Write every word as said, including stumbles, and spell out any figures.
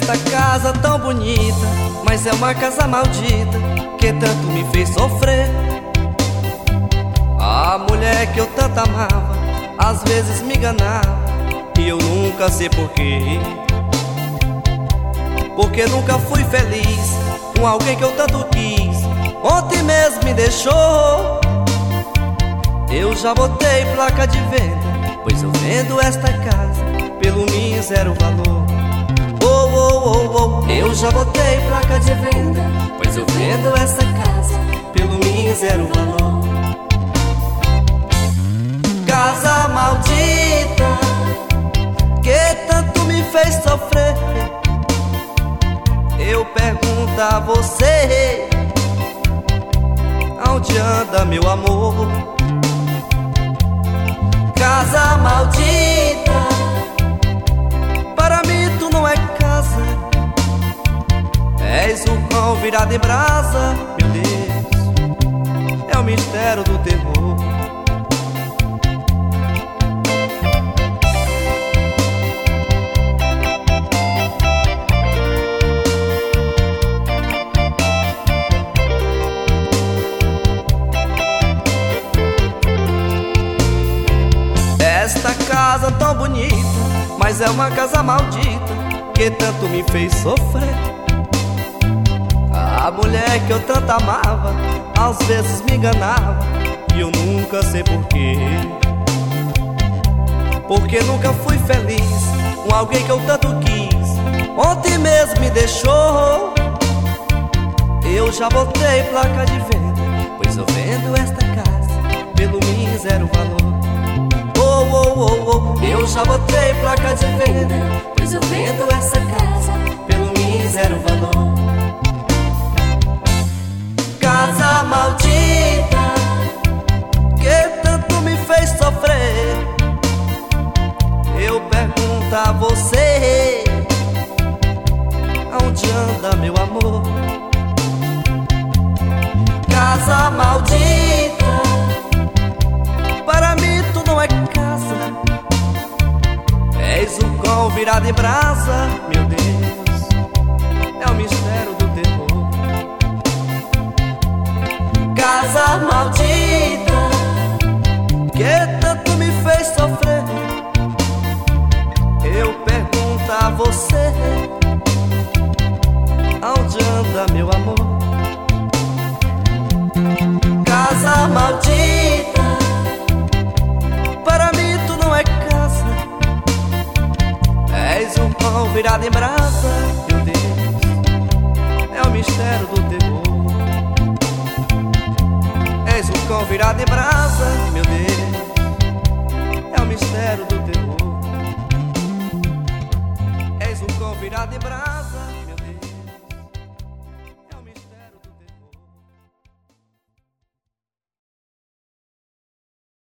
Esta casa tão bonita, mas é uma casa maldita que tanto me fez sofrer. A mulher que eu tanto amava, às vezes me enganava, e eu nunca sei porquê. Porque nunca fui feliz com alguém que eu tanto quis. Ontem mesmo me deixou. Eu já botei placa de venda, pois eu vendo esta casa pelo mísero valor. Oh, oh, oh, oh. Eu já botei placa de venda, pois eu vendo esta casa pelo mísero valor. Casa maldita que tanto me fez sofrer. Eu pergunto a você, aonde anda meu amor? Casa maldita, para mim tu não é casa, és o cão virado em brasa. Meu Deus, é o mistério do terror. Esta casa tão bonita, mas é uma casa maldita que tanto me fez sofrer. A mulher que eu tanto amava, às vezes me enganava, e eu nunca sei porquê. Porque nunca fui feliz com alguém que eu tanto quis. Ontem mesmo me deixou. Eu já botei placa de venda, pois eu vendo esta casa pelo mísero valor. Oh, oh, oh, oh. Eu já botei placa de venda, pois eu vendo essa casa pelo mísero valor. Casa maldita que tanto me fez sofrer. Eu pergunto a você, aonde anda meu amor? Casa maldita, para mim tu não é casa, és o cão virado em brasa. Meu Deus, é o mistério do terror. Casa maldita que tanto me fez sofrer. Eu pergunto a você, aonde anda meu amor? Casa maldita, para mim tu não é casa, és um pão virado em brasa. Meu Deus, é o mistério do terror. És um cão virado em brasa. Meu Deus, é o mistério do terror. És um cão virado em brasa.